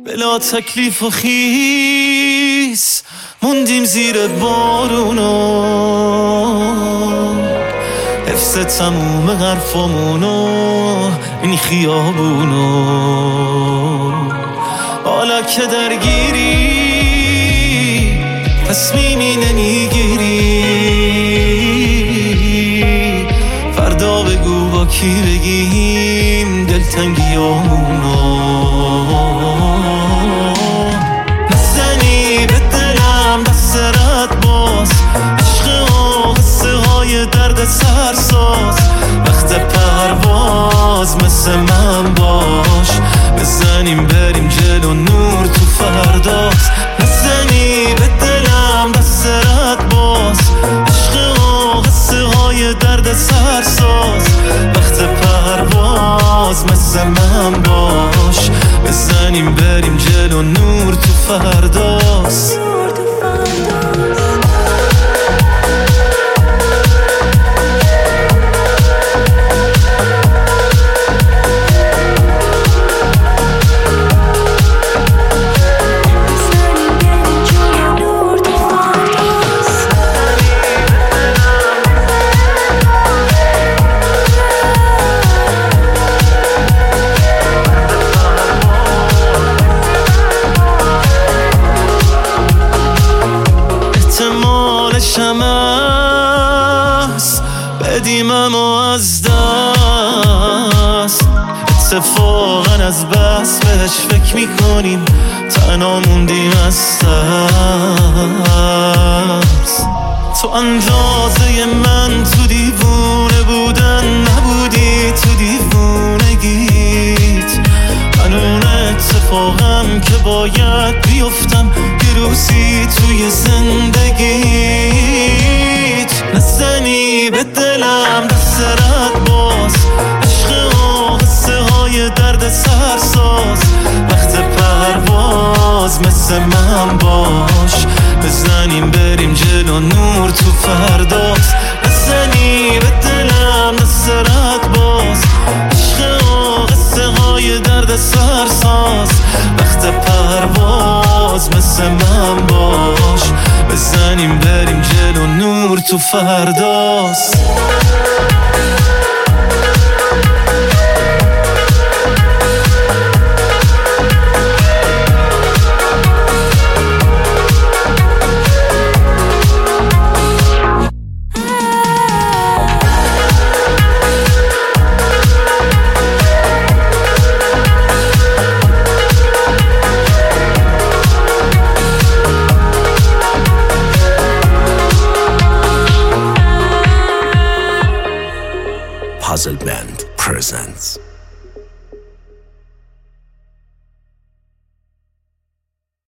بلا تکلیف و خیس موندیم زیر بارونا، حفظ تموم حرفامونو این خیابونو. حالا که درگیری تصمیمی نمیگیری، فردا بگو با کی بگیم دلتنگیامونو. نزنی به دلم دست رد باز، عشق و قصه های درد سرساز. وقت پرواز مثل من باش، بزنیم بریم جلو نور تو فرداست. نزنی به دلم دست رد باز، عشق و قصه های درد سرساز. وقت پرواز مثل من باش، بزنیم بریم جلو نور تو فرداست. شمس بدیم اما از دست، اتفاقا از بس بهش فکر میکنیم تنها موندیم از ترس. تو اندازه من تو دیوونه بودن نبودی، تو دیوونگیت من اون اتفاقم که باید بیفتم یه روزی توی زندگیت. نزنی به دلم دست رد باز، عشق و قصه های درد سرساز. وقت پرواز مثل من باش، بزنیم بریم جلو نور تو فرداست. نزنی به دلم دست رد باز، عشق و قصه های درد سرساز. وقت پرواز مثل من باش، بزنیم بریم جلو نور تو فرداست. Puzzle Band presents